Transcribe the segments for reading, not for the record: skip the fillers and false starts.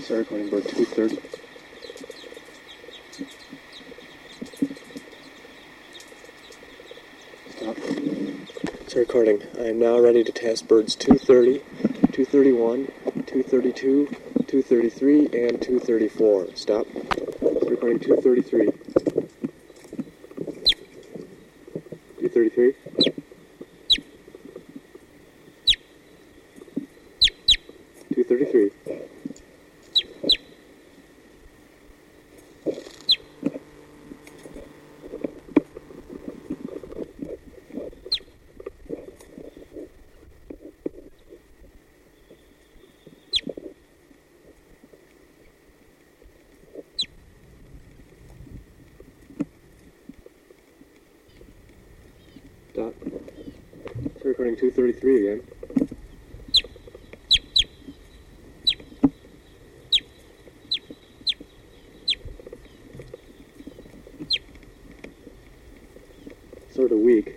Start recording bird 230. Stop. Start recording. I am now ready to test birds 230, 231, 232, 233, and 234. Stop. Start recording 233. 233. 233. Stop. Start recording 233 again. Sort of weak.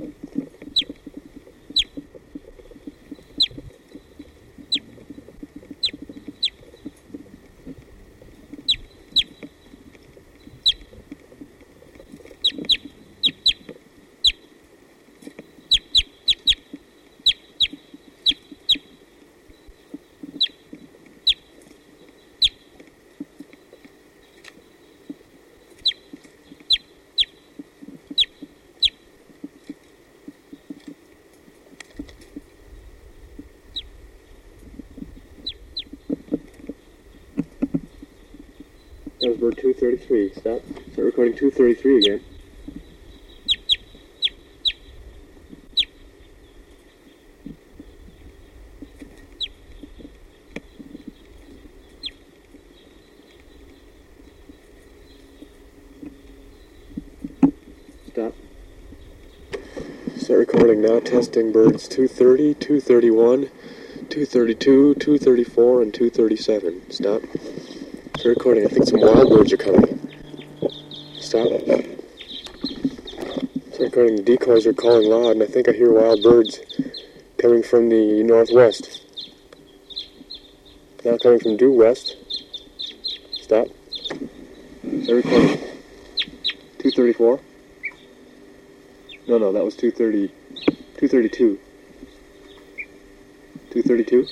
That was bird 233. Stop. Start recording 233 again. Stop. Start recording now. Testing birds 230, 231, 232, 234, and 237. Stop. Start recording. I think some wild birds are coming. Stop. Start recording. The decoys are calling loud, and I think I hear wild birds coming from the northwest. Now coming from due west. Stop. Start recording. 234. No, that was 230. 232. 232.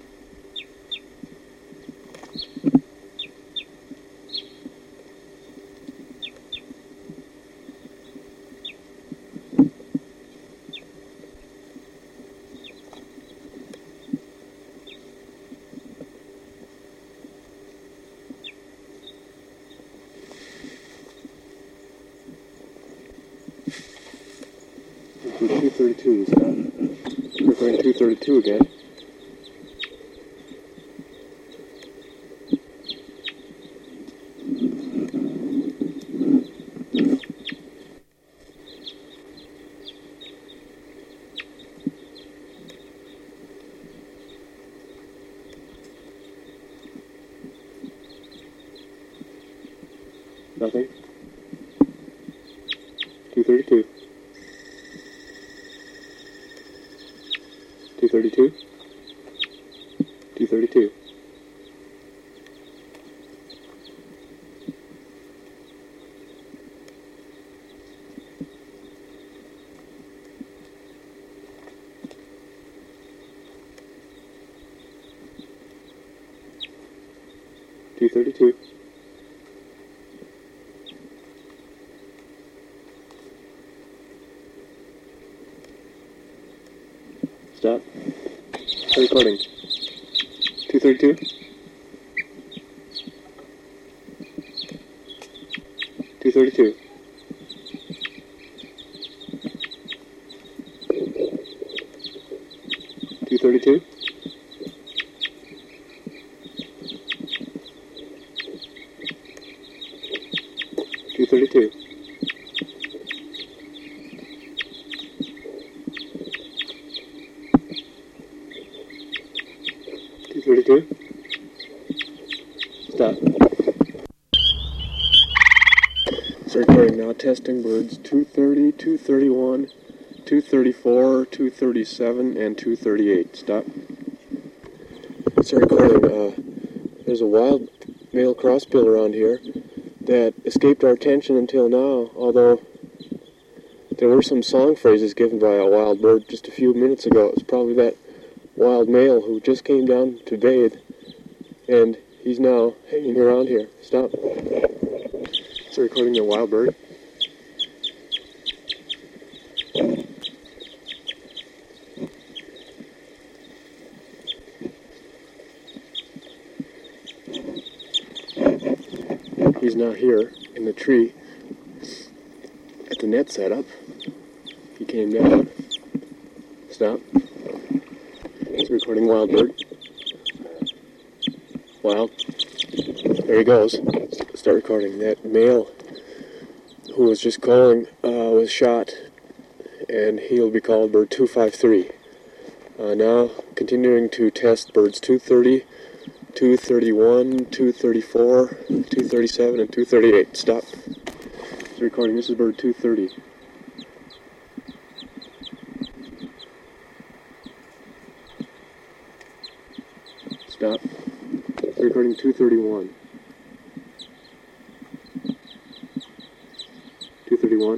232, stop. We're going 232 again. Nothing. 232. 232. 232. 232. Stop. Start recording. 232. 232. 232. 232. 232. Stop. Start recording now. Testing birds 230, 231, 234, 237, and 238. Stop. Start recording. there's a wild male crossbill around here that escaped our attention until now, although there were some song phrases given by a wild bird just a few minutes ago. It was probably that wild male who just came down to bathe, and he's now hanging around here. Stop. It's recording a wild bird. He's now here in the tree at the net setup. He came down. Stop. It's recording wild bird. Wild. There he goes. Start recording. That male who was just calling was shot, and he'll be called bird 253. Now continuing to test birds 230, 231, 234, 237, and 238. Stop. It's recording. This is bird 230. Stop. It's recording 231. 231.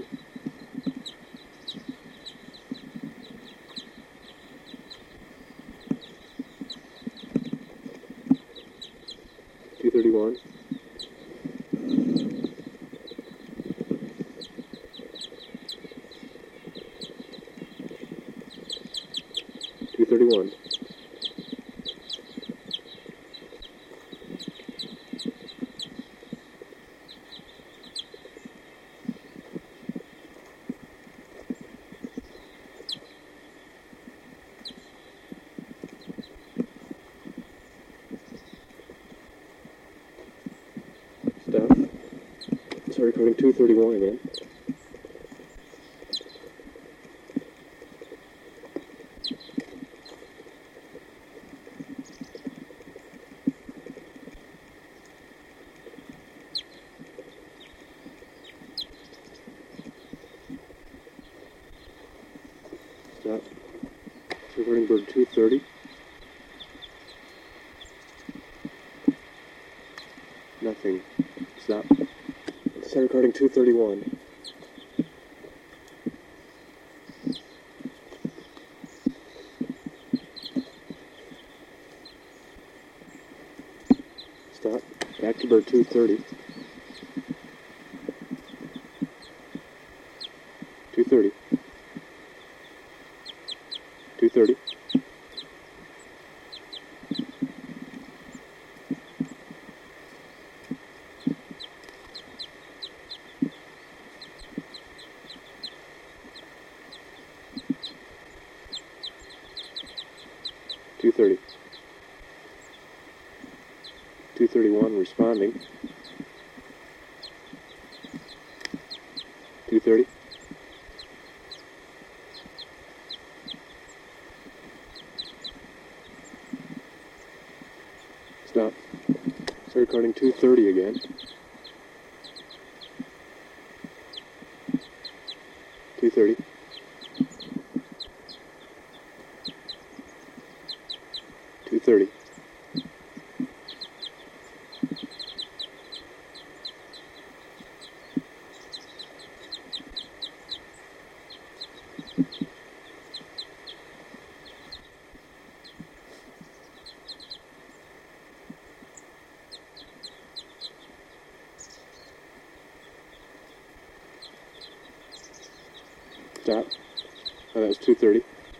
231. 231. Stop. Start recording 231 again. Stop. Recording bird 230. Nothing. Stop. Start recording 231. Stop. Back to bird 230. 230. 230. 230. 231 responding. 230. 'Stop. Start recording 230 again. 230. 230. 'Stop. Oh, that was 230.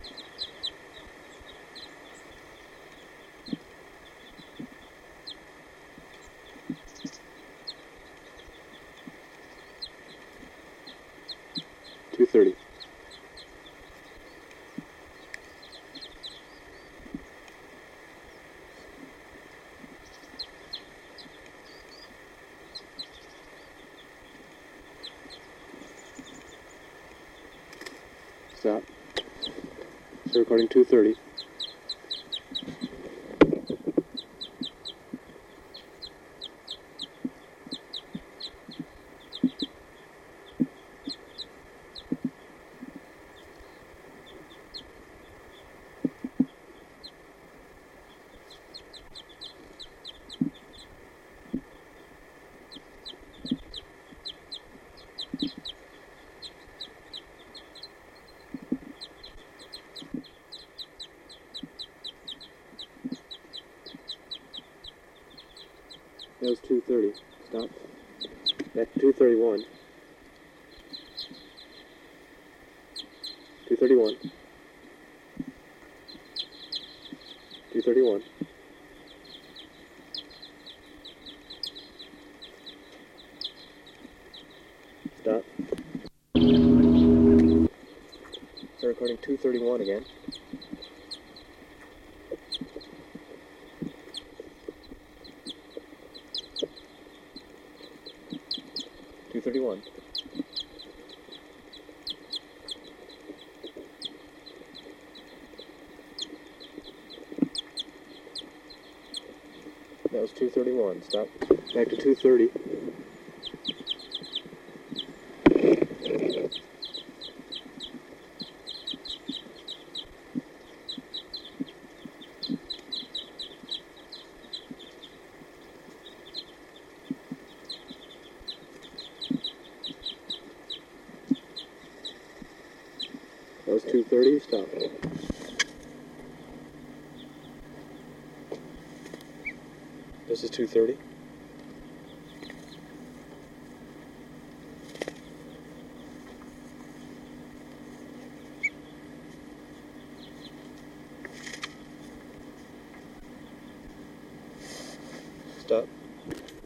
230. 'Stop. So recording 230. That was 2:30. Stop. Back to 2:31. 2:31. 2:31. Stop. Start recording 2:31 again. 2:31. That was 2:31. Stop. Back to 2:30. That was 2:30. Stop. This is 2:30.